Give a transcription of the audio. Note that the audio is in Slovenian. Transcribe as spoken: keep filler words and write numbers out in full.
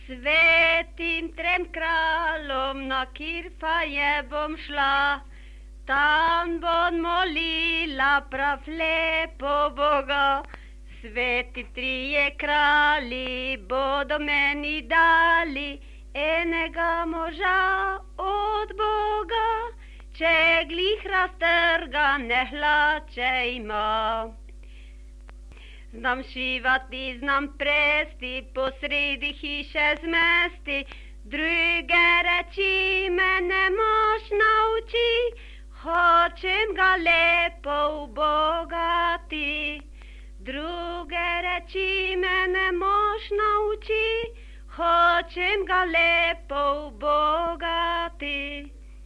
Svetim trem kralom na kirfaje bom šla, tam bom molila prav lepo Boga. Sveti trije kralji bodo meni dali enega moža od Boga, če glih raztrgane hlače ima. Znam šivati, znam presti, posredi hiše zmesti, druge reči mene mož nauči, hočem ga lepo ubogati. Druge reči mene mož nauči, hočem ga lepo ubogati.